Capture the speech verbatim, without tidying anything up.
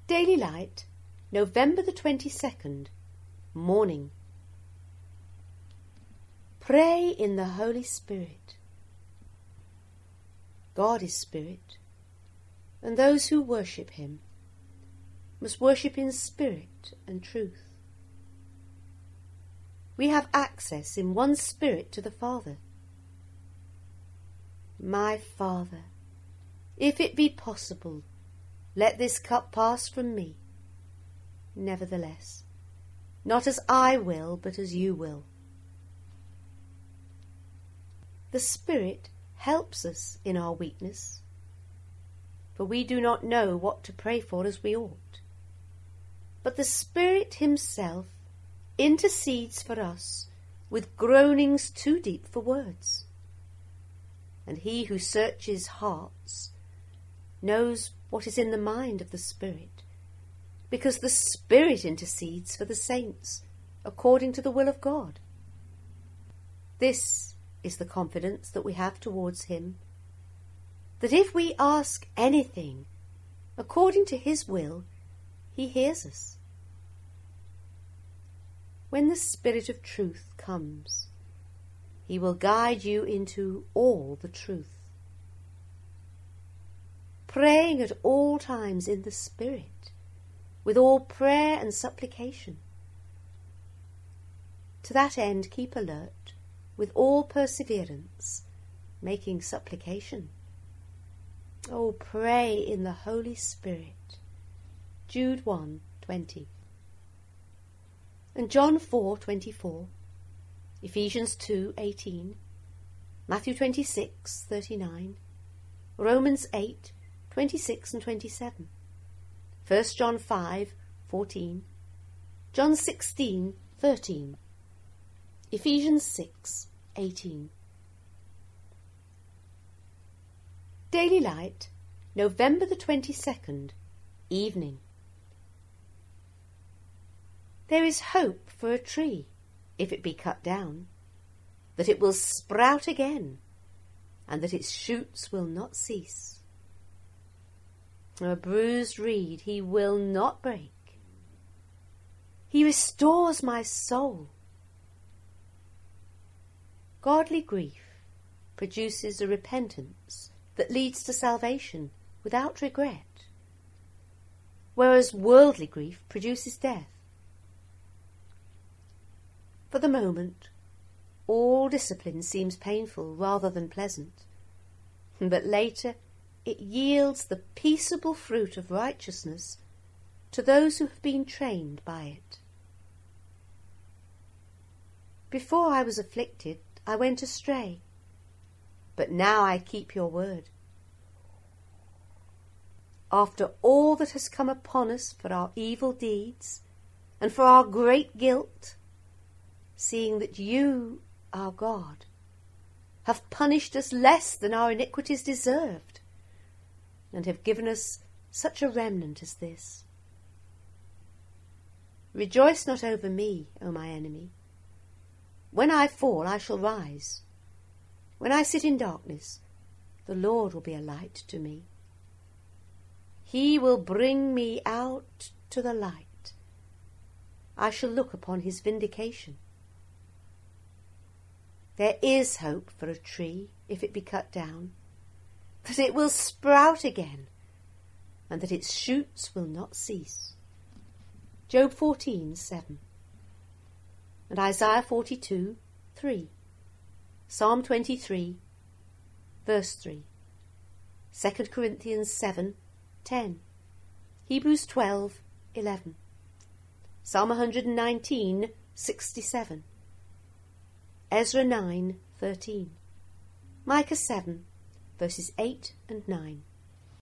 Daily Light, November the twenty-second, Morning. Pray in the Holy Spirit. God is Spirit, and those who worship him must worship in spirit and truth. We have access in one Spirit to the Father. My Father, if it be possible, let this cup pass from me. Nevertheless, not as I will, but as you will. The Spirit helps us in our weakness, for we do not know what to pray for as we ought. But the Spirit himself intercedes for us with groanings too deep for words. And he who searches hearts knows what is in the mind of the Spirit, because the Spirit intercedes for the saints according to the will of God. This is the confidence that we have towards him, that if we ask anything according to his will, he hears us. When the Spirit of truth comes, he will guide you into all the truth. Praying at all times in the Spirit, with all prayer and supplication. To that end keep alert, with all perseverance, making supplication. Oh, pray in the Holy Spirit. Jude one twenty. And John four twenty-four, Ephesians two eighteen, Matthew twenty-six thirty-nine, Romans eight twenty-six and twenty-seven, First John five fourteen, John sixteen thirteen, Ephesians six eighteen. Daily Light, November the twenty-second, Evening. There is hope for a tree, if it be cut down, that it will sprout again, and that its shoots will not cease. A bruised reed he will not break. He restores my soul. Godly grief produces a repentance that leads to salvation without regret, whereas worldly grief produces death. For the moment, all discipline seems painful rather than pleasant, but later it yields the peaceable fruit of righteousness to those who have been trained by it. Before I was afflicted, I went astray, but now I keep your word. After all that has come upon us for our evil deeds and for our great guilt, seeing that you, our God, have punished us less than our iniquities deserved, and have given us such a remnant as this. Rejoice not over me, O my enemy. When I fall, I shall rise. When I sit in darkness, the Lord will be a light to me. He will bring me out to the light. I shall look upon his vindication. There is hope for a tree, if it be cut down, that it will sprout again, and that its shoots will not cease. Job fourteen seven, and Isaiah forty-two three, Psalm twenty-three, verse three, Second Corinthians seven ten, Hebrews twelve eleven, Psalm one nineteen sixty-seven, Ezra nine thirteen, Micah seven verses eight and nine.